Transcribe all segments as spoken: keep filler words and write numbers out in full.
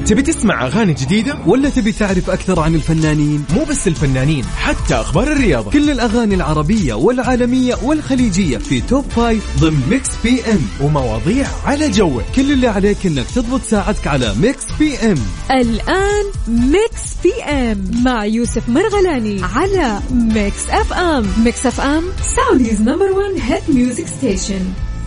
تبي تسمع أغاني جديدة ولا تبي تعرف أكثر عن الفنانين؟ مو بس الفنانين، حتى أخبار الرياضة، كل الأغاني العربية والعالمية والخليجية في توب فايف ضمن ميكس بي ام، ومواضيع على جوك. كل اللي عليك إنك تضبط ساعتك على ميكس بي ام. الآن ميكس بي ام مع يوسف مرغلاني على ميكس اف ام. ميكس اف ام سعوديز نمبر ون هيت ميوزك ستيشن.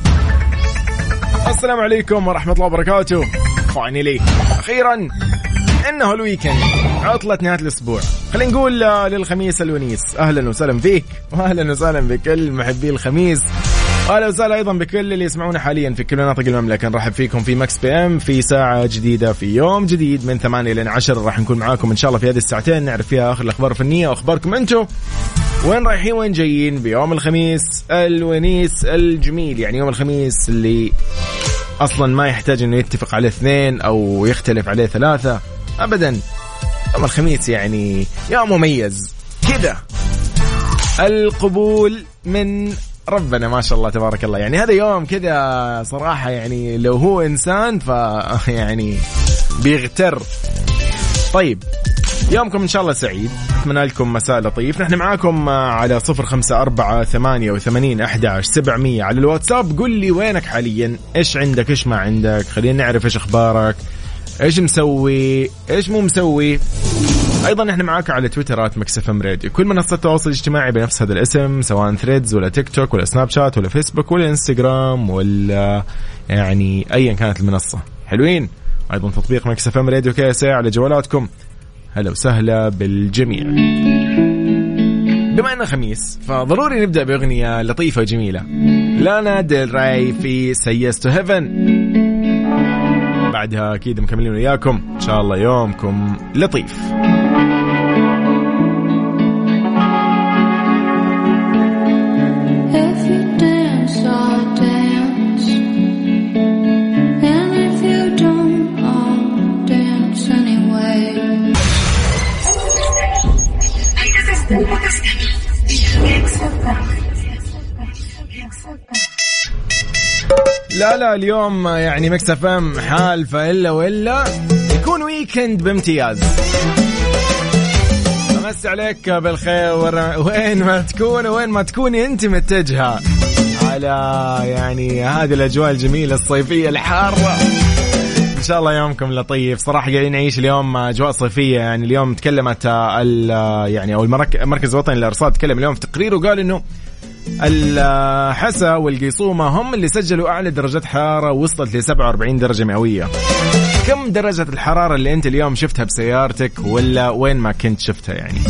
السلام عليكم ورحمة الله وبركاته. فاينلي أخيرا إنه الويكند، عطلة نهاية الأسبوع. خلينا نقول للخميس الونيس أهلا وسهلا فيك، وأهلا وسهلا بكل محبي الخميس، أهلا وسهلا أيضا بكل اللي يسمعونا حاليا في كل مناطق المملكة. نرحب فيكم في مكس بي ام في ساعة جديدة في يوم جديد من ثمانية إلى عشرة. راح نكون معاكم إن شاء الله في هذه الساعتين، نعرف فيها آخر الأخبار الفنية وأخباركم أنتم وين رايحين وين جايين بيوم الخميس الونيس الجميل. يعني يوم الخميس اللي أصلا ما يحتاج إنه يتفق عليه اثنين أو يختلف عليه ثلاثة أبدا. يوم الخميس يعني يوم مميز كذا، القبول من ربنا ما شاء الله تبارك الله. يعني هذا يوم كذا صراحة، يعني لو هو إنسان ف يعني بيغتر. طيب يومكم إن شاء الله سعيد، أتمنى لكم مساء لطيف. نحن معاكم على صفر خمسة أربعة ثمانية وثمانين أحد عشر سبعمية على الواتساب. قل لي وينك حاليا، إيش عندك إيش ما عندك، خلينا نعرف إيش أخبارك، إيش مسوي إيش مو مسوي. أيضا نحن معاك على تويترات ميكس اف ام راديو، كل منصات التواصل الاجتماعي بنفس هذا الاسم، سواء ثريدز ولا تيك توك ولا سناب شات ولا فيسبوك ولا انستغرام ولا يعني أيا كانت المنصة. حلوين. أيضا تطبيق ميكس اف ام راديو كاسة على جوالاتكم. هلا وسهلا بالجميع. بما أنه خميس فضروري نبدأ بأغنية لطيفة وجميلة، لانا ديل راي في سيس تو هيفن. بعدها أكيد مكملين وياكم إن شاء الله يومكم لطيف. لا لا اليوم يعني ميكس اف ام حالفة إلا وإلا يكون ويكند بامتياز. أمس عليك بالخير وين ما تكون وين ما تكوني أنت متجهة على يعني هذه الأجواء الجميلة الصيفية الحارة. إن شاء الله يومكم لطيف. صراحة قاعدين نعيش اليوم أجواء صيفية. يعني اليوم تكلمت يعني أو المركز الوطني للأرصاد تكلم اليوم في تقرير وقال إنه الحسا والقيصومة هم اللي سجلوا أعلى درجات حرارة وصلت ل سبعة وأربعين درجة مئوية. كم درجة الحرارة اللي أنت اليوم شفتها بسيارتك ولا وين ما كنت شفتها؟ يعني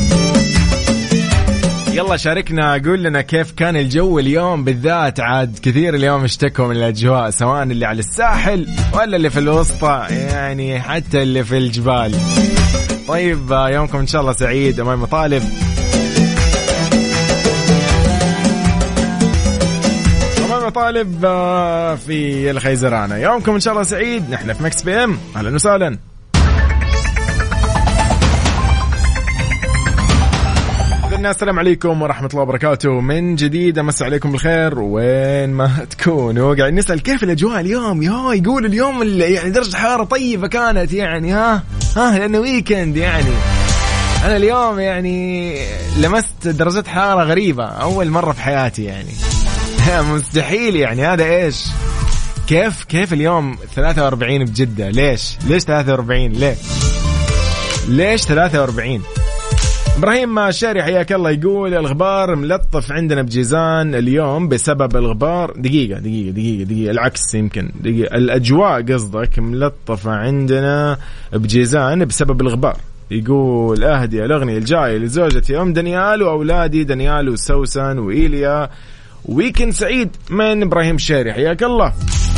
يلا شاركنا، قول لنا كيف كان الجو اليوم بالذات. عاد كثير اليوم اشتكوا من الأجواء، سواء اللي على الساحل ولا اللي في الوسطى، يعني حتى اللي في الجبال. طيب يومكم إن شاء الله سعيد. أمام مطالب طالب في الخيزرانة، يومكم إن شاء الله سعيد. نحن في مكس بي ام، أهلا وسهلا. السلام عليكم ورحمة الله وبركاته من جديد. أمس عليكم بالخير وين ما تكونوا. قاعد نسأل كيف الأجواء اليوم. يا يقول اليوم يعني درجة حرارة طيبة كانت، يعني ها ها لأنه ويكند. يعني أنا اليوم يعني لمست درجة حرارة غريبة أول مرة في حياتي، يعني مستحيل. يعني هذا إيش كيف كيف اليوم ثلاثة وأربعين بجدة؟ ليش ليش ثلاثة وأربعين؟ ليه ليش ثلاثة وأربعين؟ إبراهيم الشاري حياك الله يقول الغبار ملطف عندنا بجيزان اليوم بسبب الغبار. دقيقة دقيقة دقيقة دقيقة العكس يمكن دقيقة. الأجواء قصدك ملطفة عندنا بجيزان بسبب الغبار. يقول أهدي الأغنية الجاية لزوجتي أم دانيال وأولادي دانيال وسوسن وإيليا. ويكند سعيد من إبراهيم الشاري حياك الله.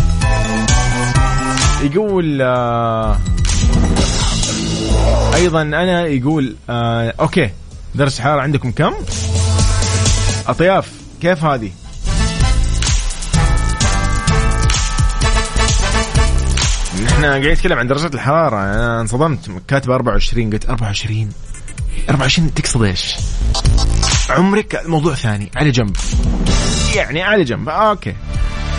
يقول آه أيضا أنا يقول آه أوكي درجة الحرارة عندكم كم؟ أطياف كيف هذه؟ نحن قاعد نتكلم عن درجة الحرارة. أنا انصدمت كاتب أربعة وعشرين، قلت أربعة وعشرين أربعة وعشرين تقصد إيش؟ عمرك موضوع ثاني على جنب، يعني على جنب. أوكي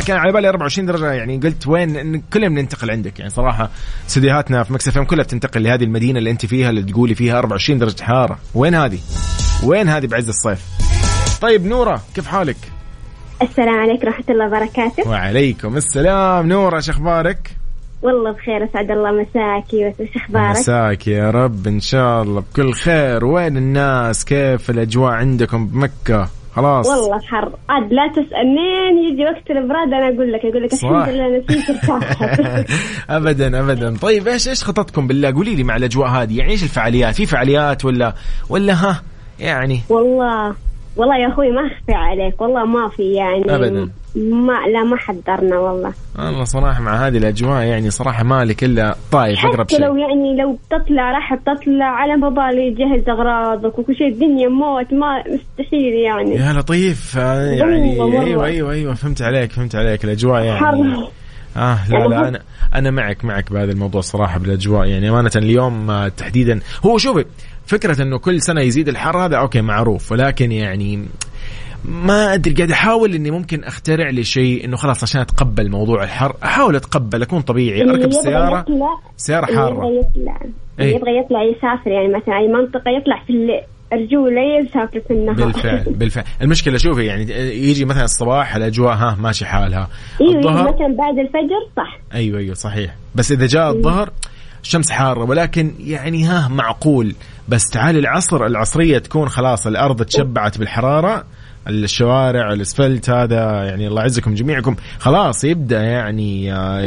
كان على بالي أربعة وعشرين درجة، يعني قلت وين كلنا بننتقل عندك. يعني صراحة استديوهاتنا في مكس اف ام كلها بتنتقل لهذه المدينة اللي أنت فيها، اللي تقولي فيها أربعة وعشرين درجة حرارة. وين هذه؟ وين هذه بعز الصيف؟ طيب نورة كيف حالك؟ السلام عليكم ورحمة الله وبركاته. وعليكم السلام. نورة شو أخبارك؟ والله بخير، أسعد الله مساكي. وش أخبارك؟ مساك يا رب إن شاء الله بكل خير. وين الناس؟ كيف الأجواء عندكم بمكة؟ خلاص والله حر عاد، لا تسألني يجي وقت البراد أنا أقول لك أقول لك الحمد لله نسيت الصحة. أبدا أبدا. طيب إيش إيش خططكم بالله؟ قولي لي مع الأجواء هذه، يعني إيش الفعاليات؟ في فعاليات ولا ولا ها يعني؟ والله والله يا أخوي ما أخفي عليك، والله ما في يعني أبدا. ما لا ما حضرنا والله. الله صراحة مع هذه الأجواء يعني صراحة مالك إلا طايف أقرب شيء. لو يعني لو تطلع راح تطلع على مبالي يجهز أغراضك وكل شيء، الدنيا موت ما مستحيل يعني. يا لطيف يعني. أيوة أيوة أيوة فهمت عليك فهمت عليك الأجواء يعني. حر. آه لا يعني لا أنا أنا معك معك بهذا الموضوع صراحة بالأجواء يعني. أمانة اليوم تحديدا هو شوفي فكرة إنه كل سنة يزيد الحر هذا أوكي معروف، ولكن يعني ما أدري قاعد أحاول إني ممكن أخترع لي شيء إنه خلاص عشان أتقبل موضوع الحر، أحاول أتقبل أكون طبيعي، أركب السيارة سيارة حارة. اللي يطلع اللي يبغى يطلع يسافر يعني مثلا أي منطقة يطلع في الرجولة يسافر في النهار. بالفعل بالفعل. المشكلة شوفي يعني يجي مثلا الصباح الأجواء ها ماشي حالها، إيه الظهر مثلا بعد الفجر صح. أيوة أيوة صحيح. بس إذا جاء الظهر الشمس حارة ولكن يعني ها معقول. بس تعالي العصر العصرية تكون خلاص الأرض تشبعت بالحرارة، الشوارع الاسفلت هذا يعني الله يعزكم جميعكم خلاص يبدأ يعني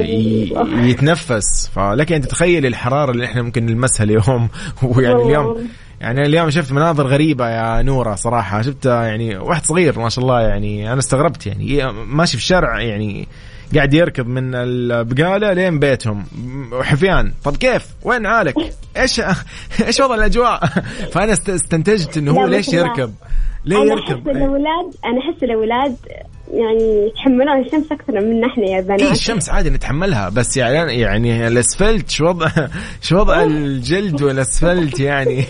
يتنفس. فلك أن تتخيل الحرارة اللي احنا ممكن نلمسها اليوم. ويعني اليوم يعني اليوم شفت مناظر غريبة يا نورة صراحة. شفت يعني واحد صغير ما شاء الله يعني أنا استغربت يعني ماشي في الشارع يعني قاعد يركض من البقالة لين بيتهم وحفيان. طب كيف وين عالك؟ ايش ايش وضع الأجواء؟ فأنا استنتجت إنه هو ليش يركب ليه أنا يركب. أحس الأولاد أنا أحس الأولاد يعني يتحملون الشمس أكثر من نحن يا بنات. إيه الشمس عادي نتحملها بس يعني يعني الأسفلت شو وضع شو وضع الجلد والأسفلت يعني.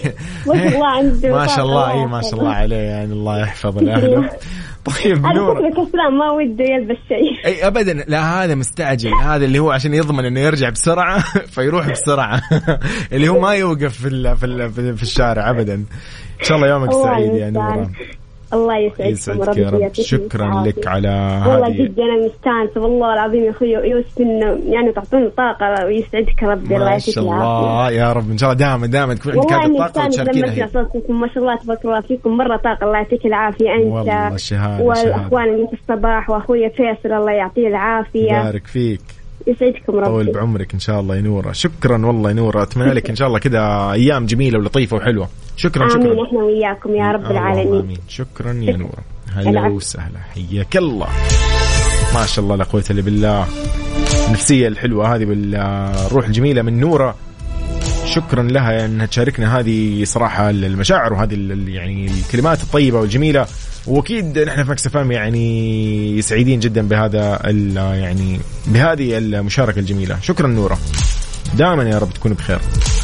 ما شاء الله إيه ما شاء الله عليه يعني الله يحفظ الأهل. طيب نور ما وده يلبس شيء. أي أبدا لا هذا مستعجل، هذا اللي هو عشان يضمن إنه يرجع بسرعة فيروح بسرعة. اللي هو ما يوقف في في في الشارع أبدا. إن شاء الله يومك سعيد يا نورة. الله يسعدك يا رب. شكرا لك على والله جدا أنا مستانسة والله العظيم يا أخوي يوسف إنه يعني تعطوني طاقة ويسعدك ربي. الله يعطيك العافية. الله يا رب إن شاء الله دائما دائما تكون عندك هذه الطاقة وتشاركينها. ما شاء الله تبارك الله فيكم مرة طاقة. الله يعطيك العافية أنت والأخوان اللي في الصباح وأخويا فيصل الله يعطيه العافية. بارك فيك يسعدكم ربي. طول بعمرك إن شاء الله يا نورة. شكرا والله يا نورة. أتمنى لك إن شاء الله كذا أيام جميلة ولطيفة وحلوة. شكرا شكرا. آمين إحنا وياكم يا رب العالمين. آمين. شكرا يا نورة. هلا وسهلا حياك الله. ما شاء الله لا قوة إلا بالله. النفسية الحلوة هذه بالروح الجميلة من نورة. شكرا لها أنها تشاركنا هذه صراحة المشاعر وهذه يعني الكلمات الطيبة والجميلة. وأكيد نحن في مكس اف ام يعني سعيدين جدا بهذا يعني بهذه المشاركة الجميلة. شكرا نورة دائما يا رب تكون بخير.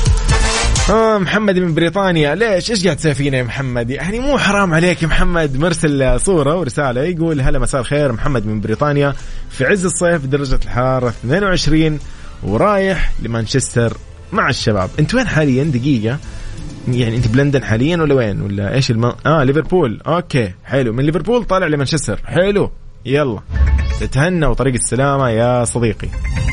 آه محمد من بريطانيا ليش إيش قاعد تسوي فينا يا محمد؟ يعني مو حرام عليك يا محمد. مرسل صورة ورسالة يقول هلا مساء الخير محمد من بريطانيا في عز الصيف درجة الحرارة اثنين وعشرين ورايح لمانشستر مع الشباب. انت وين حاليا؟ دقيقة يعني انت بلندن حاليا ولا وين ولا ايش الم... اه ليفربول. اوكي حلو من ليفربول طالع لمانشستر. حلو يلا تتهنى وطريق السلامة يا صديقي.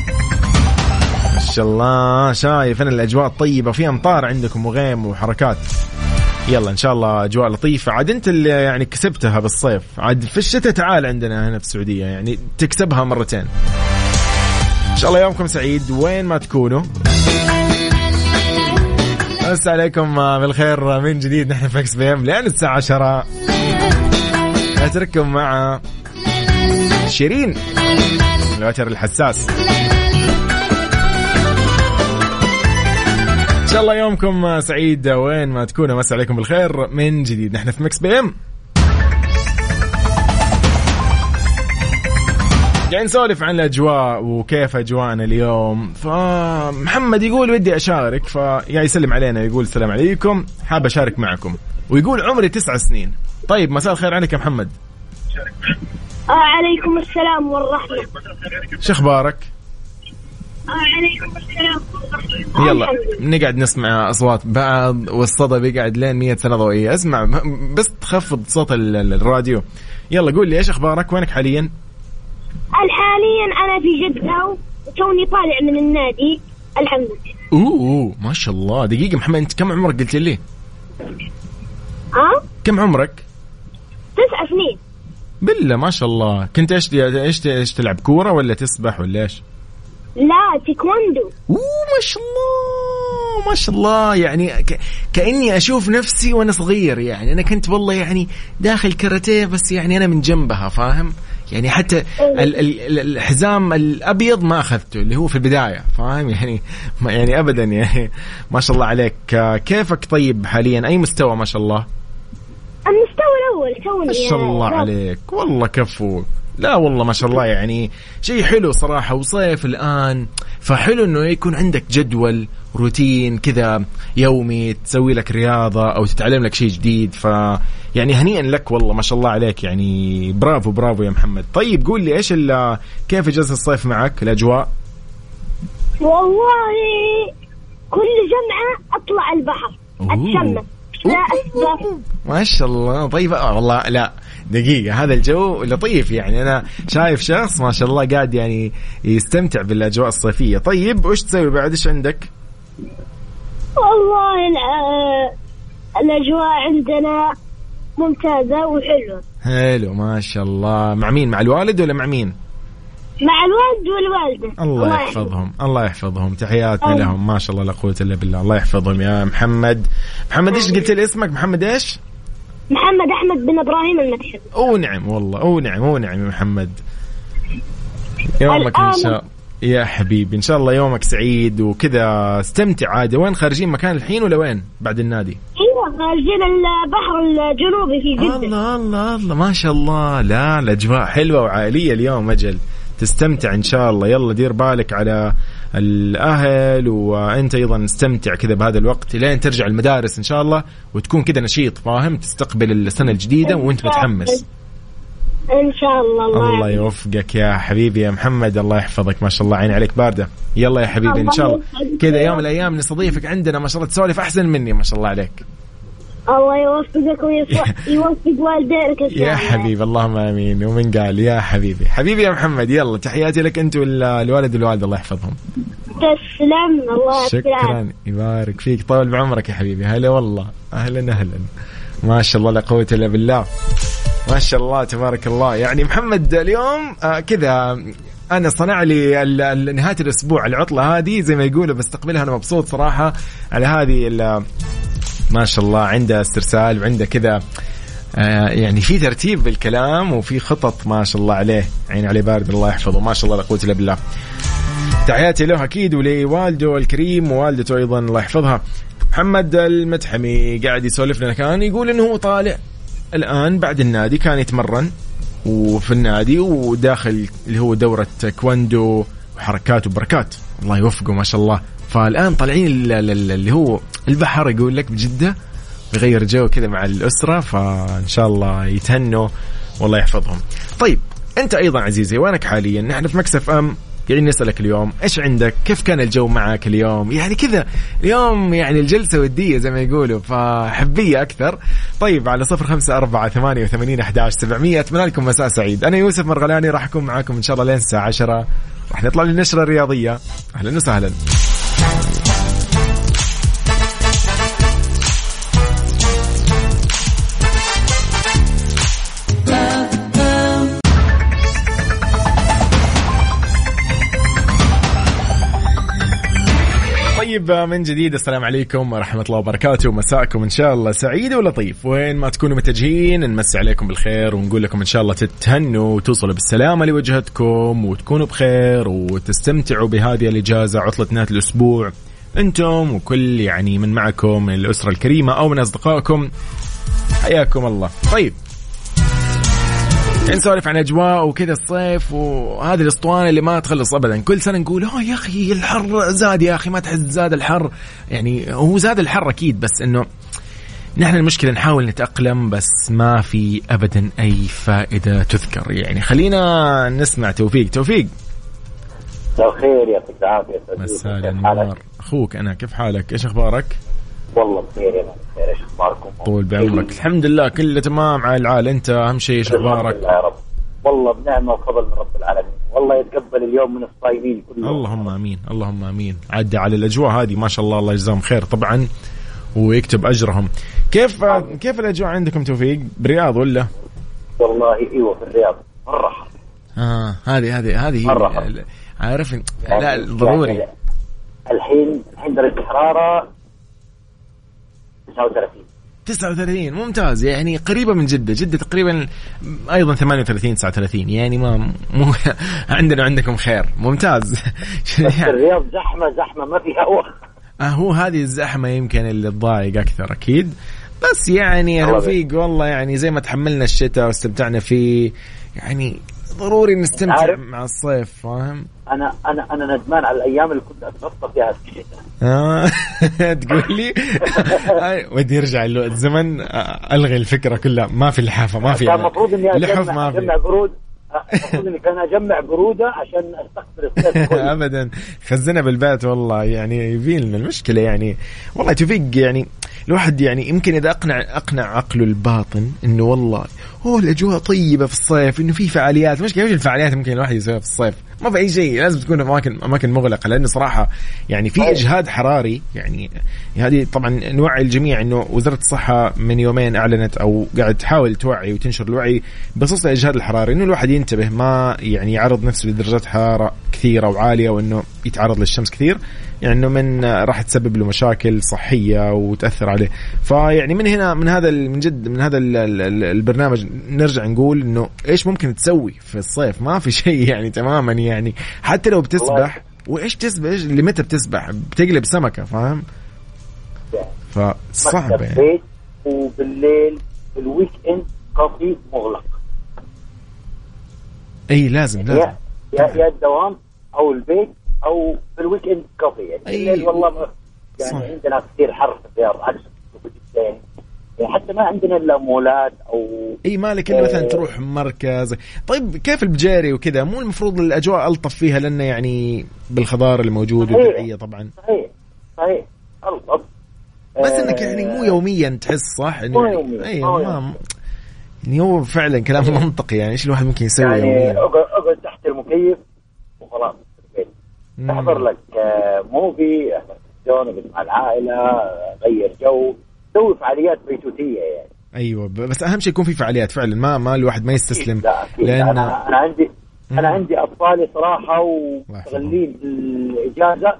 ما شاء الله شايف أنا الأجواء الطيبة في أمطار عندكم وغيم وحركات. يلا إن شاء الله أجواء لطيفة. عاد أنت اللي يعني كسبتها بالصيف عاد في الشتاء تعال عندنا هنا في السعودية يعني تكسبها مرتين. إن شاء الله يومكم سعيد وين ما تكونوا. أمس عليكم بالخير من جديد. نحن في مكس بي ام لأن الساعة عشرة أترككم مع شيرين الوتر الحساس. إن شاء الله يومكم سعيد وين ما تكونوا. مسا عليكم بالخير من جديد. نحن في مكس بي ام قاعد نسولف عن الأجواء وكيف أجواءنا اليوم. فمحمد يقول ودي أشارك فقاعد يسلم علينا يقول السلام عليكم حاب أشارك معكم ويقول عمري تسع سنين. طيب مساء الخير عنك يا محمد. عليكم السلام والرحمة. شو اخبارك؟ عليكم السلام والرحمة. يلا نقعد نسمع اصوات بعض والصدى بيقعد لين مية سنة ضوئية. اسمع بس تخفض صوت الراديو. يلا قول لي ايش اخبارك؟ وينك حاليا؟ حاليا انا في جدة وتوني طالع من النادي الحمد لله. اوه, أوه ما شاء الله. دقيقة محمد، انت كم عمرك قلت لي؟ ها؟ كم عمرك؟ تسع سنين. بالله ما شاء الله. كنت ايش ايش ايش تلعب كورة ولا تسبح ولا ايش؟ لا تيكواندو. اوه ما شاء الله ما شاء الله. يعني ك... كأني أشوف نفسي وأنا صغير. يعني أنا كنت والله يعني داخل كاراتيه بس يعني أنا من جنبها فاهم. يعني حتى ال... ال... الحزام الأبيض ما أخذته اللي هو في البداية فاهم. يعني ما يعني أبدا يعني ما شاء الله عليك. كيفك طيب حاليا؟ أي مستوى ما شاء الله؟ المستوى الأول توني. ما شاء الله عليك والله كفو. لا والله ما شاء الله يعني شيء حلو صراحة. وصيف الآن فحلو إنه يكون عندك جدول روتين كذا يومي تسوي لك رياضة أو تتعلم لك شيء جديد. ف يعني هنيئا لك والله ما شاء الله عليك. يعني برافو برافو يا محمد. طيب قول لي إيش كيف إجازة الصيف معك الأجواء؟ والله كل جمعة أطلع البحر أتشمس لا أسبح. ما شاء الله. طيب والله لا دقيقة هذا الجو لطيف. يعني أنا شايف شخص ما شاء الله قاعد يعني يستمتع بالأجواء الصيفية. طيب وش تسوي بعد؟ إيش عندك؟ والله الأجواء عندنا ممتازة وحلوة. حلو ما شاء الله. مع مين؟ مع الوالد ولا مع مين؟ مع الوالد والوالدة. الله, الله يحفظهم. الله يحفظهم. تحياتنا أوه. لهم ما شاء الله لا قوة إلا بالله. الله يحفظهم يا محمد. محمد إيش قلت لي اسمك؟ محمد إيش؟ محمد أحمد بن إبراهيم المدحب. أوه نعم والله. أوه نعم أوه نعم يا محمد. يومك إن شاء يا حبيبي إن شاء الله يومك سعيد وكذا. استمتع عادي. وين خارجين مكان الحين ولا وين بعد النادي؟ ايوه خارجين البحر الجنوبي في جدة. الله الله الله ما شاء الله. لا الأجواء حلوة وعائلية اليوم. أجل تستمتع إن شاء الله. يلا دير بالك على الأهل وأنت أيضا استمتع كذا بهذا الوقت لين ترجع المدارس إن شاء الله وتكون كذا نشيط فاهم تستقبل السنة الجديدة وأنت متحمس إن شاء الله. الله, الله يوفقك يا حبيبي يا محمد. الله يحفظك ما شاء الله. عين عليك باردة. يلا يا حبيبي إن شاء الله كذا يوم الأيام نستضيفك عندنا ما شاء الله تسولف أحسن مني ما شاء الله عليك. الله يوفقك ويوفق والديك يا حبيبي. اللهم آمين. ومن قال يا حبيبي حبيبي يا محمد. يلا تحياتي لك أنت والوالد والوالدة الله يحفظهم. تسلم. الله شكرا يبارك فيك. طول بعمرك يا حبيبي. هلا والله. أهلا أهلا. ما شاء الله لا قوة إلا بالله. ما شاء الله تبارك الله. يعني محمد اليوم آه كذا أنا صنع لي نهاية الأسبوع العطلة هذه زي ما يقولوا بستقبلها أنا مبسوط صراحة على هذه ما شاء الله. عنده استرسال وعنده كذا آه يعني في ترتيب بالكلام وفي خطط ما شاء الله عليه. عين عليه بارد. الله يحفظه ما شاء الله لا قوة إلا بالله. تحياتي له أكيد ولوالده الكريم ووالدته أيضا الله يحفظها. محمد المتحمي قاعد يسولف لنا كان يقول إنه هو طالع الآن بعد النادي كان يتمرن وفي النادي وداخل اللي هو دورة تايكواندو وحركات وبركات. الله يوفقه ما شاء الله. فالآن طالعين اللي هو البحر يقول لك بجدة بغير جو كذا مع الأسرة. فإن شاء الله يتهنوا والله يحفظهم. طيب أنت أيضا عزيزي وينك حاليا؟ نحن في مكسف أم قاعدين نسألك اليوم إيش عندك؟ كيف كان الجو معك اليوم؟ يعني كذا اليوم يعني الجلسة ودية زي ما يقولوا فحبية أكثر. طيب على صفر خمسة أربعة ثمانية وثمانين أحد عشر سبعمية. أتمنى لكم مساء سعيد. أنا يوسف مرغلاني راح أكون معاكم إن شاء الله لين الساعة عشرة. راح نطلع للنشرة الرياضية. أهلا وسهلا. طيب من جديد السلام عليكم ورحمة الله وبركاته. مساءكم إن شاء الله سعيد ولطيف وين ما تكونوا متجهين. نمسي عليكم بالخير ونقول لكم إن شاء الله تتهنوا وتوصلوا بالسلامة لوجهتكم وتكونوا بخير وتستمتعوا بهذه الإجازة عطلة نهاية الأسبوع أنتم وكل يعني من معكم من الأسرة الكريمة أو من أصدقائكم. حياكم الله. طيب نسولف عن أجواء وكذا الصيف وهذه الأسطوانة اللي ما تخلص أبدا. كل سنة نقول أوه يا أخي الحر زاد يا أخي ما تحس زاد الحر. يعني هو زاد الحر أكيد بس إنه نحن المشكلة نحاول نتأقلم بس ما في أبدا أي فائدة تذكر. يعني خلينا نسمع توفيق. توفيق مساء الخير، يعطيك العافية. مساء النور أخوك أنا، كيف حالك؟ إيش أخبارك؟ والله بخير يا بخير. إيش أخباركم؟ طول بعمرك. الحمد لله كله تمام على العال. أنت أهم شيء إيش أخبارك؟ الحمد لله يا رب. والله بنعمة وفضل من رب العالمين. والله يتقبل اليوم من الصايمين كلهم. اللهم آمين اللهم آمين. عدى على الأجواء هذه ما شاء الله، الله يجزاهم خير طبعا ويكتب أجرهم. كيف كيف الأجواء عندكم توفيق؟ برياض ولا؟ والله إيوه في الرياض مرة حر. آه هذه هذه هذه مرة عارف يعني لا ضروري. يعني الحين الحين درجة الحرارة تسعة وثلاثين. تسعة وثلاثين ممتاز، يعني قريبة من جدة. جدة تقريبا أيضا ثمانية وثلاثين تسعة وثلاثين، يعني ما مو عندنا عندكم خير. ممتاز. الرياض زحمة زحمة ما فيها هواء. آه هو هذه الزحمة يمكن اللي تضايق أكثر أكيد. بس يعني يا رفيق والله يعني زي ما تحملنا الشتاء واستمتعنا فيه، يعني ضروري نستمتع مع الصيف. فاهم؟ أنا أنا أنا ندمان على الأيام اللي كنت أتغطى فيها في الشتاء. آه تقول لي ودي يرجع له الزمن، ألغي الفكرة كلها. ما في لحافة، ما في كان المفروض إني لحف، ما في أجمع برود. المفروض إني كان أجمع برودة عشان أستقبل الصيف كله. أبدا خزنا بالبيت والله. يعني يبين المشكلة يعني والله توفيق، يعني الواحد يعني يمكن إذا أقنع أقنع عقله الباطن إنه والله هو الأجواء طيبة في الصيف، إنه في فعاليات. مشكلة إيش الفعاليات ممكن الواحد يسويها في الصيف؟ ما في أي شيء، لازم تكون أماكن أماكن مغلقة، لأنه صراحة يعني في إجهاد حراري. يعني هذه طبعا نوعي الجميع إنه وزارة الصحة من يومين أعلنت أو قاعد تحاول توعي وتنشر الوعي بخصوص الإجهاد الحراري، إنه الواحد ينتبه ما يعني يعرض نفسه لدرجات حرارة كثيرة وعالية، وإنه يتعرض للشمس كثير، يعني إنه من راح تسبب له مشاكل صحية وتأثر عليه. فيعني من هنا من هذا من جد من هذا البرنامج نرجع نقول إنه إيش ممكن تسوي في الصيف. ما في شيء يعني تماما، يعني حتى لو بتسبح وإيش تسبح اللي متى بتسبح بتقلب سمكة. فاهم؟ فصعب يعني. وبالليل الويك إند كافي مغلق. أي لازم لازم يا يا الدوام أو البيت أو في الويك إند كافي. يعني الليل والله يعني صح. عندنا كثير حر في الرياض عكس يعني. يعني حتى ما عندنا إلا مولات أو أي مالك إلا مثلا تروح مركز. طيب كيف البجاري وكذا؟ مو المفروض الأجواء ألطف فيها لأنه يعني بالخضار الموجود والبيئية طبعا. صحيح صحيح ألطف، بس إنك يعني مو يوميا تحس صح إنه يعني أيوة ما يعني هو فعلا كلام منطقي. يعني إيش الواحد ممكن يسوي يعني يوميا؟ أقعد تحت المكيف وخلاص تحضر لك موفي تلفزيون مع العائلة، غير جو، سوي فعاليات بيتوتية يعني. أيوة بس أهم شيء يكون في فعاليات فعلا، ما ما الواحد ما يستسلم. لأن أنا, أنا عندي مم. أنا عندي أطفالي صراحة ومستغلين الإجازة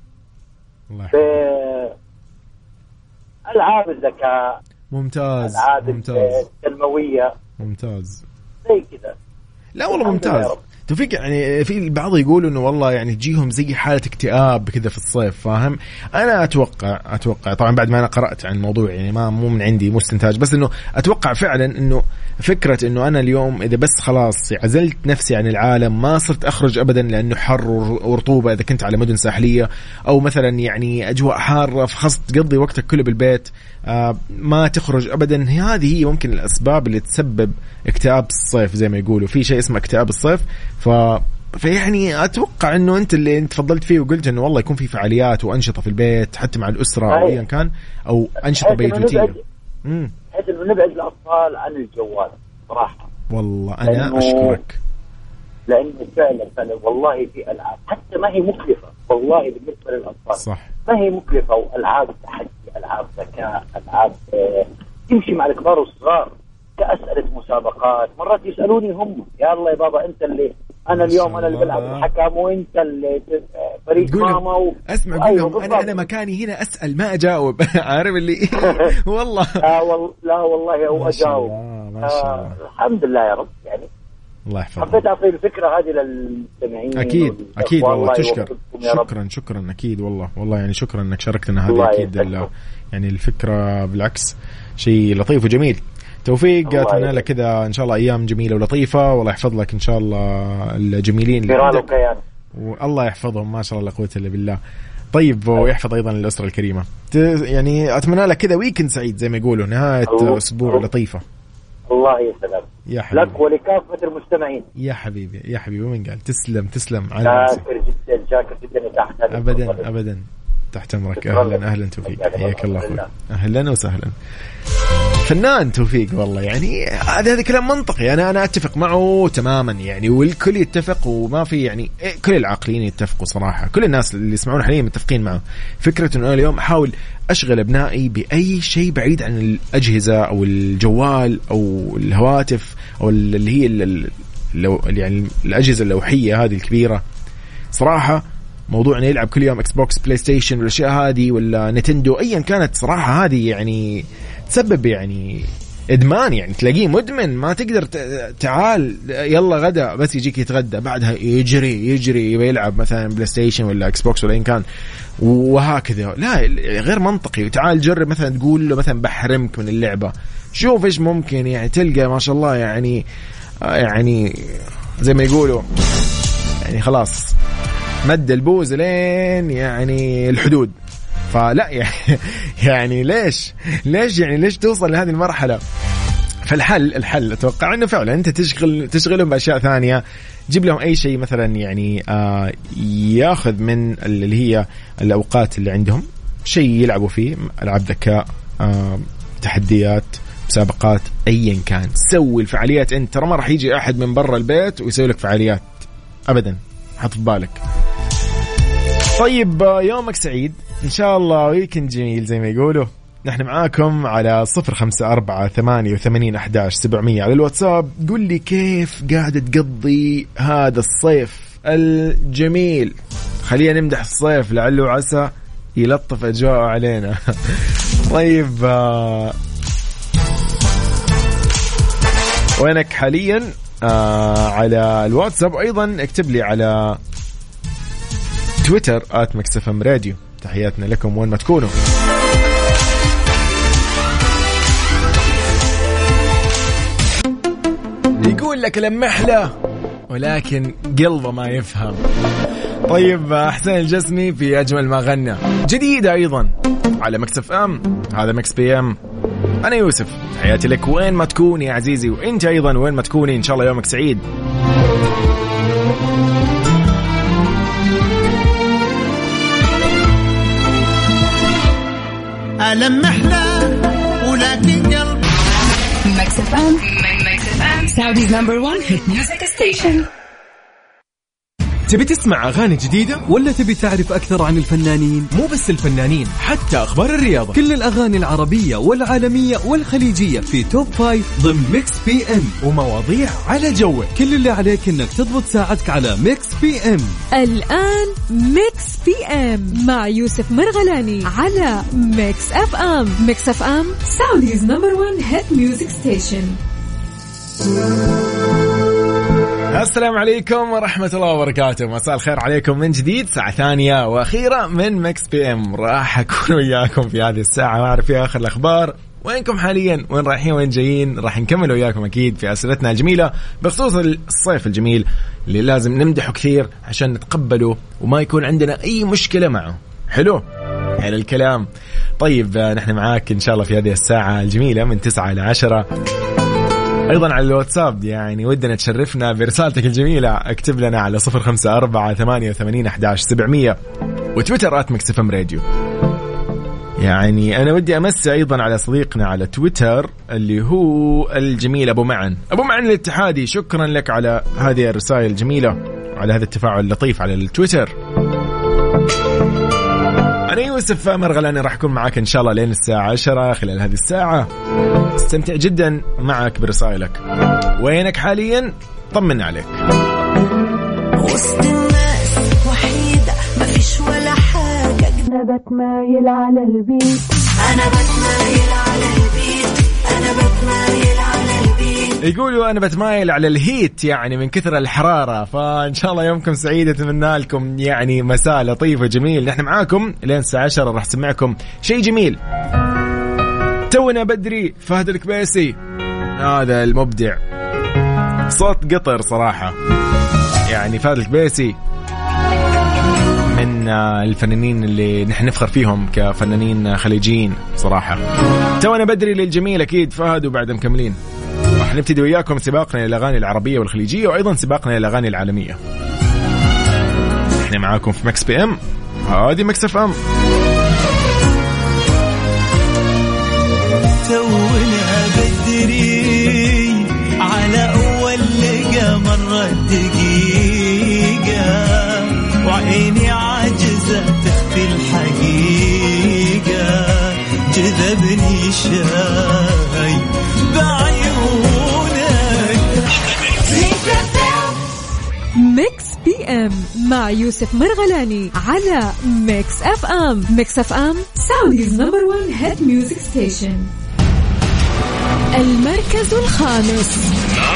بألعاب الذكاء. ممتاز ألعاب ممتاز التنموية ممتاز زي كذا. لا والله ممتاز توفيق. يعني في البعض يقولوا انه والله يعني تجيهم زي حالة اكتئاب كذا في الصيف. فاهم؟ انا اتوقع اتوقع طبعا بعد ما انا قرأت عن الموضوع، يعني ما مو من عندي مو استنتاج، بس انه اتوقع فعلا انه فكرة انه انا اليوم اذا بس خلاص عزلت نفسي عن العالم، ما صرت اخرج ابدا لانه حر ورطوبة اذا كنت على مدن ساحلية، او مثلا يعني اجواء حارة فخصت تقضي وقتك كله بالبيت، آه ما تخرج ابدا. هذه هي ممكن الاسباب اللي تسبب اكتئاب الصيف زي ما يقولوا. في شيء اسمه اكتئاب الصيف. ف فيعني اتوقع انه انت اللي انت تفضلت فيه وقلت انه والله يكون في فعاليات وانشطه في البيت حتى مع الاسره او ايا كان، او انشطه بيتوتيه. امم حيث انه نبعد الاطفال عن الجوال صراحه. والله انا اشكرك، لانه فعلا فعلا والله في العاب حتى ما هي مكلفه والله بالنسبه للاطفال. صح ما هي مكلفه، والعاب تحدي، العاب ذكاء، العاب آه تمشي مع الكبار والصغار، كأسئلة مسابقات. مرات يسألوني هم يا الله يا بابا أنت اللي أنا اليوم أنا اللي بلعب الحكم وأنت اللي فريق ماما و... أسمع قول لهم أنا أنا مكاني هنا أسأل ما أجاوب. عارف اللي والله لا والله لا والله هو أجاوب. ما شاء الله. آه الحمد لله يا رب. يعني الله يحفظك. حبيت أعطي الفكرة هذه للمستمعين. أكيد أكيد والله تشكر. شكرا شكرا أكيد والله والله يعني شكرا إنك شاركتنا هذه أكيد يعني الفكرة بالعكس شيء لطيف وجميل. توفيق أتمنى لك كذا إن شاء الله أيام جميلة ولطيفة، والله يحفظ لك إن شاء الله الجميلين اللي عندك والله يحفظهم ما شاء الله لا قوة إلا بالله. طيب ويحفظ أيضا الأسرة الكريمة. يعني أتمنى لك كذا ويكند سعيد زي ما يقولوا، نهاية أسبوع لطيفة. الله يسلمك يا حبيبي. لك ولكافة المستمعين. يا حبيبي يا حبيبي ومن قال تسلم تسلم على شاكر جدا شاكر جدا تحت أبدا أبدا تحت أمرك. أهلا أهلا توفيق حياك الله أخوي. أهلا وسهلا فنان توفيق والله. يعني هذا هذا كلام منطقي، أنا أنا أتفق معه تماما يعني، والكل يتفق وما في يعني كل العاقلين يتفقوا صراحة، كل الناس اللي يسمعون حاليا متفقين معه. فكرة إنه اليوم أحاول أشغل أبنائي بأي شيء بعيد عن الأجهزة أو الجوال أو الهواتف أو اللي هي اللو يعني الأجهزة اللوحية هذه الكبيرة. صراحة موضوع إنه يلعب كل يوم إكس بوكس بلاي ستيشن والأشياء هذه ولا نينتندو أيا كانت، صراحة هذه يعني تسبب يعني إدمان، يعني تلاقيه مدمن ما تقدر تعال يلا غدا بس يجيك يتغدى بعدها يجري يجري يبي يلعب مثلا بلاي ستيشن ولا إكس بوكس ولا أيا كان وهكذا. لا غير منطقي. تعال جرب مثلا تقول له مثلا بحرمك من اللعبة، شوف إيش ممكن يعني تلقى ما شاء الله يعني يعني زي ما يقولوا يعني خلاص مد البوز لين يعني الحدود. فلا يعني يعني ليش ليش يعني ليش توصل لهذه المرحلة؟ فالحل الحل أتوقع إنه فعلا أنت تشغل تشغلهم بأشياء ثانية. جيب لهم أي شيء مثلا يعني آه ياخذ من اللي هي الأوقات اللي عندهم شيء يلعبوا فيه، ألعاب ذكاء، آه تحديات، مسابقات، أيا كان. سوي الفعاليات أنت، ترى ما راح يجي أحد من برا البيت ويسوي لك فعاليات أبدا، حط في بالك. طيب يومك سعيد إن شاء الله، ويكند جميل زي ما يقولوا. نحن معاكم على صفر خمسة أربعة ثمانية وثمانين أحداش سبعمية على الواتساب. قل لي كيف قاعدة تقضي هذا الصيف الجميل. خلينا نمدح الصيف لعله عسى يلطف أجواءه علينا. طيب وينك حاليا؟ آه على الواتساب أيضا اكتب لي على تويتر آت ميكس إف إم راديو. تحياتنا لكم وين ما تكونوا. يقول لك لمحلة ولكن قلبه ما يفهم. طيب حسين الجسمي في أجمل ما غنى جديدة أيضا على ميكس إف إم. هذا ميكس بي إم. أنا يوسف، تحياتي لك وين ما تكون يا عزيزي، وإنت أيضا وين ما تكوني إن شاء الله يومك سعيد. ألمحنا ولكن قلب ميكس إف إم ميكس إف إم Saudi's number one hit music station. تبي تسمع أغاني جديدة ولا تبي تعرف أكثر عن الفنانين؟ مو بس الفنانين، حتى أخبار الرياضة، كل الأغاني العربية والعالمية والخليجية في توب فايف ضمن ميكس بي إم، ومواضيع على جوك. كل اللي عليك إنك تضبط ساعتك على ميكس بي إم. الآن ميكس بي إم مع يوسف مرغلاني على ميكس إف إم. ميكس إف إم Saudi's number one hit music station. السلام عليكم ورحمة الله وبركاته. مساء الخير عليكم من جديد، ساعة ثانية وأخيرة من ميكس بي إم. راح أكون وياكم في هذه الساعة وأعرف فيها آخر الأخبار، وينكم حاليا، وين رايحين وين جايين. راح نكمل وياكم أكيد في أسئلتنا الجميلة بخصوص الصيف الجميل اللي لازم نمدحه كثير عشان نتقبله وما يكون عندنا أي مشكلة معه. حلو حلو الكلام. طيب نحن معاك إن شاء الله في هذه الساعة الجميلة من تسعة إلى عشرة. أيضا على الواتساب يعني ودنا تشرفنا برسالتك الجميلة، اكتب لنا على صفر خمسة أربعة ثمانية وثمانين أحداش سبعمية، وتويتر آت ميكس إف إم راديو. يعني أنا ودي أمسي أيضا على صديقنا على تويتر اللي هو الجميل أبو معن أبو معن الاتحادي. شكرا لك على هذه الرسائل الجميلة، على هذا التفاعل اللطيف على التويتر. أنا يوسف مرغلاني راح أكون معك إن شاء الله لين الساعة عشرة. خلال هذه الساعة استمتع جدا معك برسائلك. وينك حاليا؟ طمنا عليك. وسط الناس وحيدة ما فيش ولا حاجة، أنا بتمايل على البيت أنا بتمايل على البيت أنا بتمايل على البيت. يقولوا أنا بتمايل على الهيت يعني من كثر الحرارة. فإن شاء الله يومكم سعيد، أتمنى لكم يعني مساء لطيف وجميل. نحن معاكم لين الساعة عشرة راح نسمعكم شيء جميل. تونا بدري فهد الكبيسي هذا المبدع، صوت قطر صراحة. يعني فهد الكبيسي من الفنانين اللي نحن نفخر فيهم كفنانين خليجيين صراحة. تونا بدري للجميل أكيد فهد، وبعد مكملين راح نبتدي وياكم سباقنا للأغاني العربية والخليجية، وأيضا سباقنا للأغاني العالمية. نحن معاكم في مكس بي ام، هذه مكس اف ام. تونا بدري على أول لقى مرة دقيقة، وعيني عاجزة تخفي الحقيقة، جذبني شاي بعيونك. ميكس بي ام مع يوسف مرغلاني على ميكس اف ام. ميكس اف ام سعوديز نمبر ون هيت ميوزك ستيشن. المركز الخامس.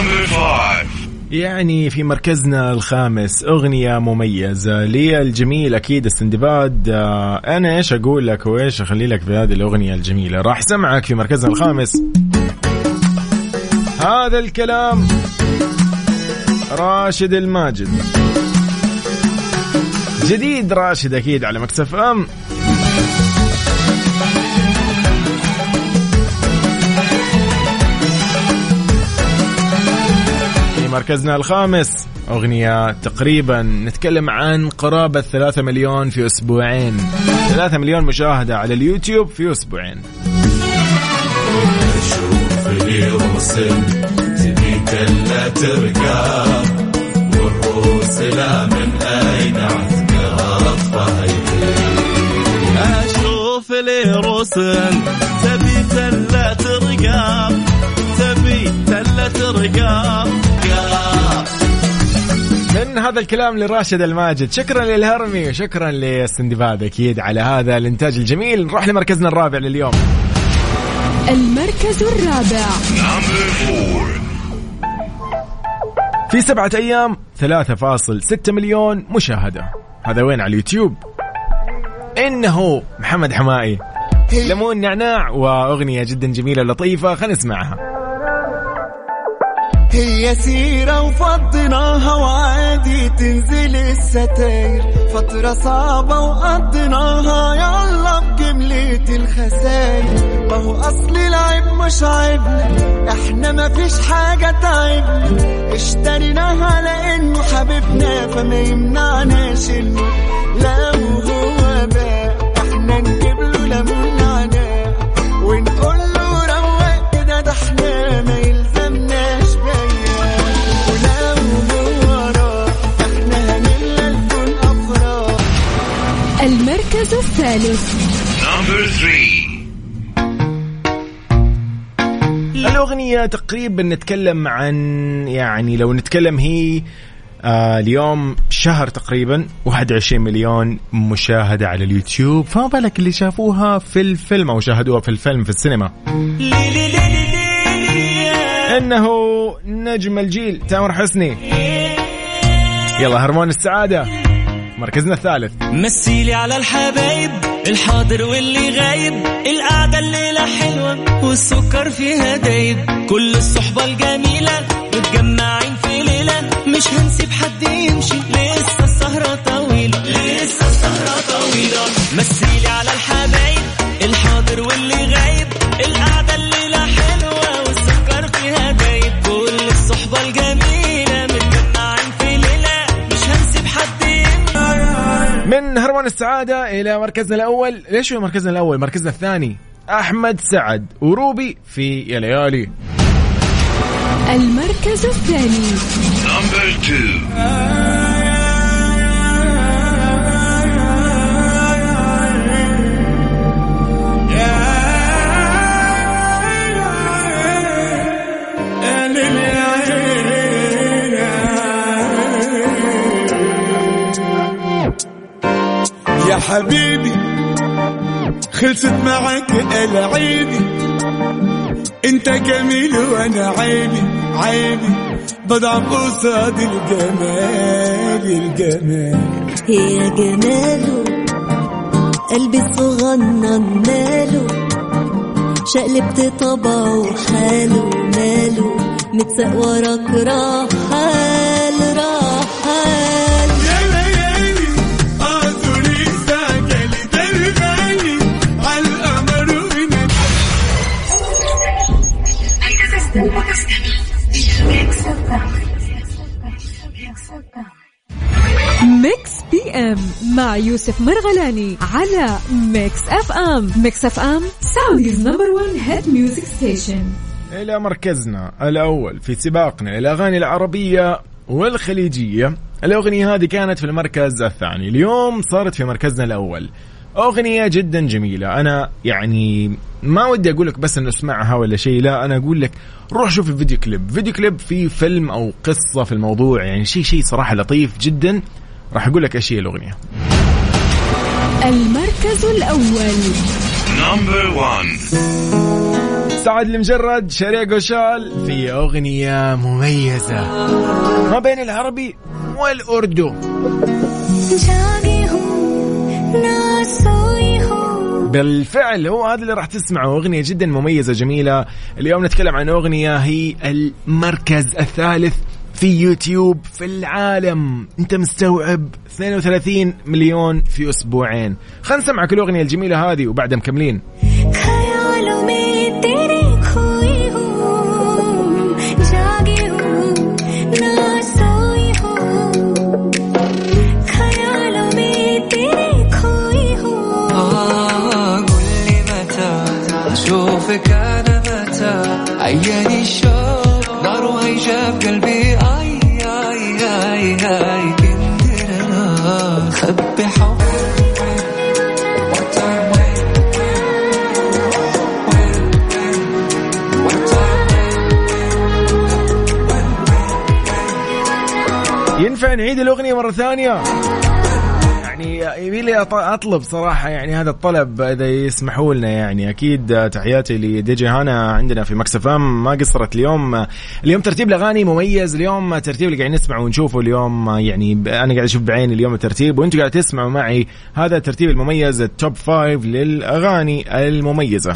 يعني في مركزنا الخامس أغنية مميزة لي الجميل أكيد السندباد. أنا إيش أقول لك وإيش أخلي لك في هذه الأغنية الجميلة. راح سمعك في مركزنا الخامس هذا الكلام راشد الماجد، جديد راشد أكيد على مكس اف ام. مركزنا الخامس أغنية تقريبا نتكلم عن قرابة ثلاثة مليون في أسبوعين، ثلاثة مليون مشاهدة على اليوتيوب في أسبوعين. شوف لي وصل تبيك لا ترقى، والروس لا من أين عتقرطها. أشوف لي وصل تبيك لا ترقى، تبيك لا ترقى. من هذا الكلام لراشد الماجد. شكرا للهرمي وشكرا للسندباد أكيد على هذا الإنتاج الجميل. نروح لمركزنا الرابع لليوم. المركز الرابع في سبعة أيام ثلاثة فاصل ستة مليون مشاهدة. هذا وين؟ على اليوتيوب. إنه محمد حمائي ليمون نعناع، وأغنية جدا جميلة لطيفة، خلينا نسمعها. هي سيرة وفضيناها وعادي تنزل الستاير، فترة صعبة وقضيناها يلا بجملة الخساير. ما هو أصل العيب مش عيبنا، احنا ما فيش حاجة تعبنا، اشتريناها لأنه حبيبنا فما يمنعناش إنه لو هو باع احنا نجيب له ليمون نعناع ونقول له روق كده، ده احنا ما يلزمناش بيا، ولو هو راح احنا هنملى الكون أفراح. المركز الثالث. الأغنية تقريبا نتكلم عن، يعني لو نتكلم هي آه اليوم شهر تقريبا واحد وعشرين مليون مشاهدة على اليوتيوب، فما بالك اللي شافوها في الفيلم أو شاهدوها في الفيلم في السينما. إنه نجم الجيل تامر حسني. يلا هرمون السعادة مركزنا الثالث. مسيلي على الحبايب الحاضر واللي غايب، القعدة الليلة حلوة والسكر فيها دايب، كل الصحبة الجميلة متجمعين في ليلة، مش هنسيب حد يمشي، لسه السهرة طويلة، لسه السهرة طويلة. مسيلي على الحبايب الحاضر واللي غايب، القعدة الليلة حلوة والسكر فيها دايب، كل الصحبة الجميلة متجمعين في ليلة، مش هنسيب حد يمشي. من هرمون السعادة إلى مركزنا الأول. ليش هو مركزنا الأول؟ مركزنا الثاني أحمد سعد وروبي في يا ليالي. المركز الثاني. يا حبيبي خلصت معك العيبي، انت جميل وانا عيبي عيبي، بضعف قصاد الجمال الجمال. يا جماله قلبي صغنن ماله، شقلبت طبعه حاله ماله، متسق وراك رحال رحال. يا ليالي اعذري ام مع يوسف مرغلاني على ميكس اف ام. ميكس اف ام سعوديز نمبر ون هيت ميوزك ستيشن. إلى مركزنا الأول في سباقنا الأغاني العربية والخليجية. الأغنية هذه كانت في المركز الثاني، اليوم صارت في مركزنا الأول. أغنية جدا جميلة، أنا يعني ما ودي أقول لك بس أن أسمعها ولا شيء، لا أنا أقول لك روح شوف الفيديو كليب. فيديو كليب في فيلم أو قصة في الموضوع، يعني شيء شيء صراحة لطيف جدا. راح أقول لك إيش هي الأغنية. المركز الأول نمبر وان سعد المجرد شريق وشال في أغنية مميزة ما بين العربي والأردو. بالفعل هو هذا اللي راح تسمعه، أغنية جدا مميزة جميلة. اليوم نتكلم عن أغنية هي المركز الثالث في يوتيوب في العالم. انت مستوعب اثنين وثلاثين مليون في أسبوعين. خلنا نسمعك الأغنية الجميلة هذه وبعدها مكملين. شوفك أنا متى عياني الشوق نار هيجاب قلبي آي آي آي آي كندرنا خبي حب ينفع نعيد الأغنية مرة ثانية؟ يعني يبيلي أطلب صراحة يعني هذا الطلب إذا يسمحوا لنا. يعني أكيد تحياتي لدي جي هانا عندنا في مكس اف ام، ما قصرت اليوم. اليوم ترتيب الأغاني مميز، اليوم ترتيب اللي قاعد نسمع ونشوفه اليوم. يعني أنا قاعد أشوف بعيني اليوم الترتيب وأنتوا قاعد تسمعوا معي. هذا الترتيب المميز، التوب فايف للأغاني المميزة.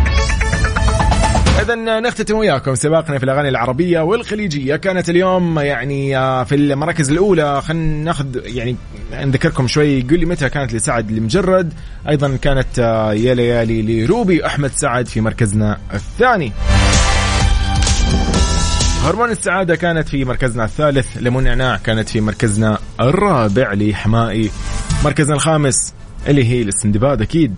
إذن نختتم وياكم سباقنا في الأغاني العربية والخليجية. كانت اليوم يعني في المراكز الأولى. خلينا ناخذ يعني نذكركم شوي. يقول لي متى كانت لسعد المجرد، أيضا كانت يا ليالي لروبي أحمد سعد في مركزنا الثاني. هرمون السعادة كانت في مركزنا الثالث. ليمون نعناع كانت في مركزنا الرابع لحمائي. مركزنا الخامس اللي هي الاستندباد أكيد.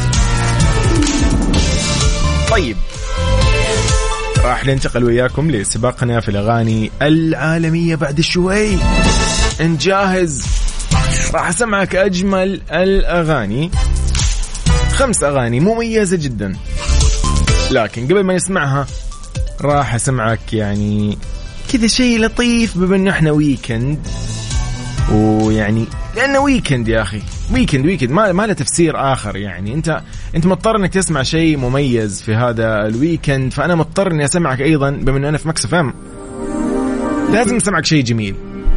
طيب راح ننتقل وياكم لسباقنا في الأغاني العالمية بعد شوي. نجاهز، راح أسمعك أجمل الأغاني، خمس أغاني مميزة جدا. لكن قبل ما نسمعها راح أسمعك يعني كذا شيء لطيف، بما أنه إحنا ويكند، ويعني لأنه ويكند يا أخي، ويكند ويكند ما ما له تفسير آخر. يعني أنت أنت مضطر إنك تسمع شيء مميز في هذا الويكند، فأنا مضطر إني أسمعك أيضا بما إنه أنا في مكس اف ام لازم أسمعك شيء جميل.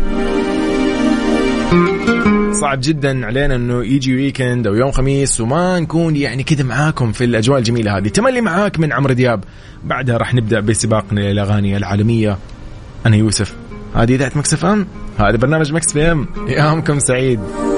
صعب جدا علينا إنه يجي ويكند أو يوم خميس وما نكون يعني كده معاكم في الأجواء الجميلة هذه. تملي معاك من عمرو دياب. بعدها راح نبدأ بسباقنا للأغاني العالمية. أنا يوسف، هذه إذاعة مكس اف ام، هذا برنامج مكس بي ام. يومكم سعيد.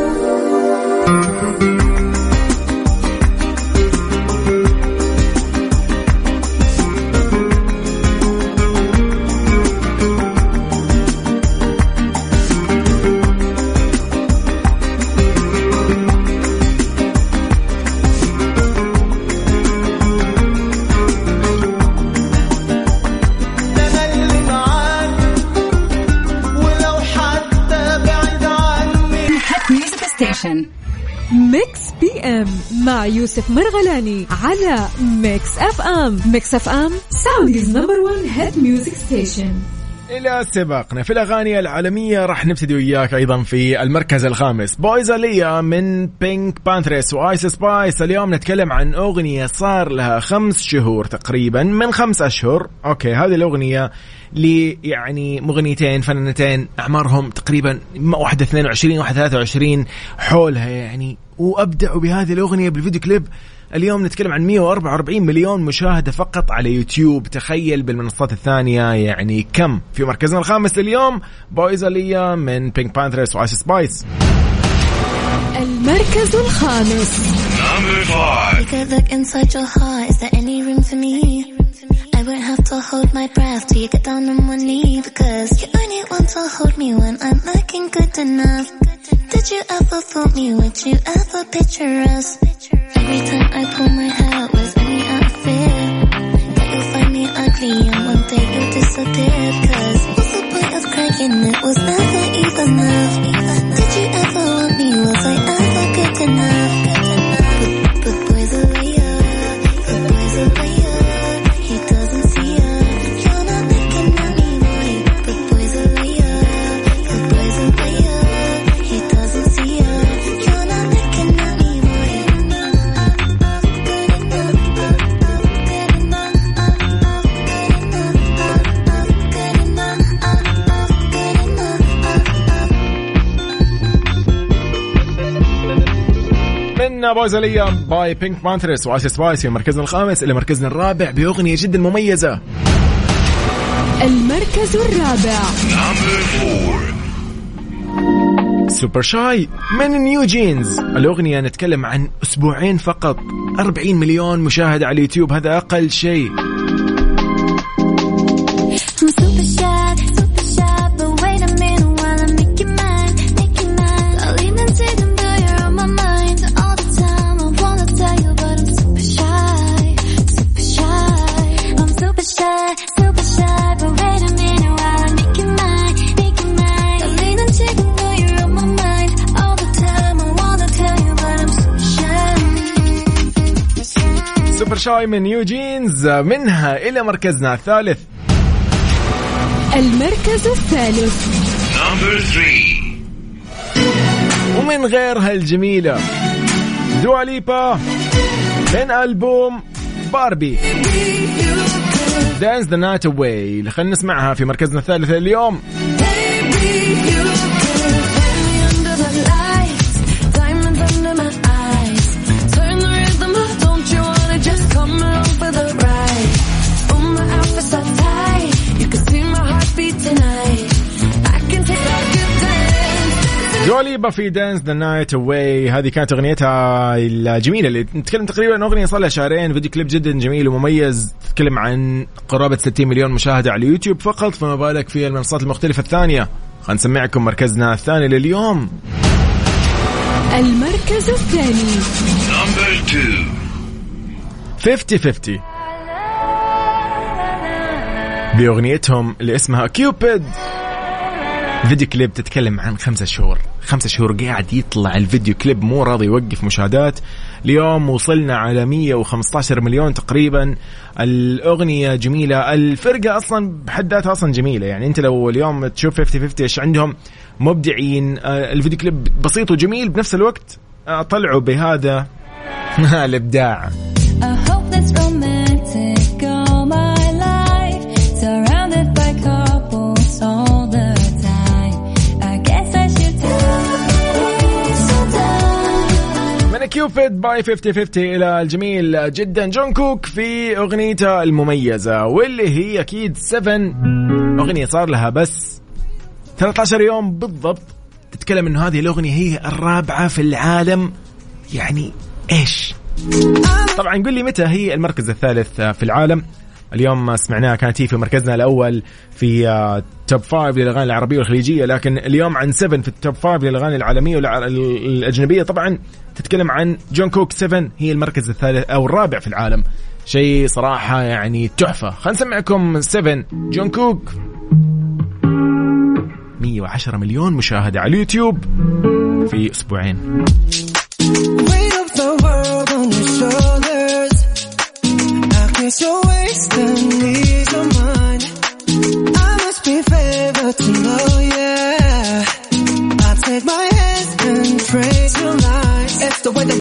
ميكس بي ام مع يوسف مرغلاني على ميكس اف ام. ميكس اف ام سعوديز نمبر ون هيت ميوزك ستيشن. إلى سباقنا في الأغاني العالمية راح نبتدي وياك أيضا في المركز الخامس. بويزاليا من بينك بانثرس وآيس سبايس. اليوم نتكلم عن أغنية صار لها خمس شهور تقريبا، من خمس أشهر. أوكي، هذه الأغنية لي يعني مغنيتين فنانتين أعمارهم تقريبا واحدة اثنين وعشرين واحدة ثلاثة وعشرين حولها يعني، وأبدعوا بهذه الأغنية بالفيديو كليب. اليوم نتكلم عن مئة وأربعة وأربعين مليون مشاهدة فقط على يوتيوب. تخيل بالمنصات الثانية يعني كم. في مركزنا الخامس لليوم بويزاليا من بينك بانثرس وآيس سبايس. المركز الخامس. Number five. won't have to hold my breath till you get down on one knee, because you only want to hold me when I'm looking good enough. Did you ever fool me? Would you ever picture us? Every time I pull my hair out, was only out of fear that you'll find me ugly and one day you'll disappear. Cause what's the point of crying? It was never even enough. Did you ever want me? Was I ever good enough? But, but boys are liar, but boys are liar. He doesn't see ya. You're not looking at me, boy. But boys are liar, but boys are liar. He doesn't see ya. You're not looking at me, boy. من بوزالية باي بينك بانثرس وآسيا سبايسي مركزنا الخامس إلى مركزنا الرابع بأغنية جدا مميزة. المركز الرابع سوبر شاي من نيو جينز. الأغنية نتكلم عن أسبوعين فقط أربعين مليون مشاهدة على اليوتيوب، هذا أقل شيء. شاي من نيو جينز منها إلى مركزنا الثالث. المركز الثالث ومن غيرها الجميلة دوا ليبا من ألبوم باربي Dance the Night Away. خلينا نسمعها في مركزنا الثالث اليوم. دوليبا في Dance the Night Away. هذه كانت أغنيتها الجميلة اللي نتكلم تقريبا أغنية صار لها شهرين، فيديو كليب جدا جميل ومميز، تتكلم عن قرابة ستين مليون مشاهدة على اليوتيوب فقط، فما بالك في المنصات المختلفة الثانية. خلينا نسمعكم مركزنا الثاني لليوم. المركز الثاني خمسين خمسين بأغنيتهم اللي اسمها كيوبيد. فيديو كليب تتكلم عن خمسة شهور خمسة شهور قاعد يطلع الفيديو كليب مو راضي يوقف مشاهدات. اليوم وصلنا على مية وخمسة عشر مليون تقريبا. الأغنية جميلة، الفرقة أصلا بحد ذاتها أصلا جميلة. يعني أنت لو اليوم تشوف خمسين خمسين إيش عندهم مبدعين، الفيديو كليب بسيط وجميل بنفس الوقت، طلعوا بهذا الإبداع. كيوبيد باي خمسين خمسين إلى الجميل جدا جون كوك في أغنيته المميزة واللي هي أكيد سفن. أغنية صار لها بس ثلاثة عشر يوم بالضبط. تتكلم إنه هذه الأغنية هي الرابعة في العالم. يعني إيش؟ طبعا قل لي متى هي المركز الثالث في العالم. اليوم سمعناها كانت هي في مركزنا الأول في توب فايف للأغاني العربية والخليجية، لكن اليوم عن سفن في التوب فايف للأغاني العالمية والأجنبية. طبعا تتكلم عن جون كوك. سفن هي المركز الثالث أو الرابع في العالم، شيء صراحة يعني تحفة. خلينا نسمعكم سفن جون كوك. مية وعشرة مليون مشاهدة على اليوتيوب في أسبوعين. You're wasting these on mine. I must be favored to know, yeah. I take my hands and praise your lies. It's the way that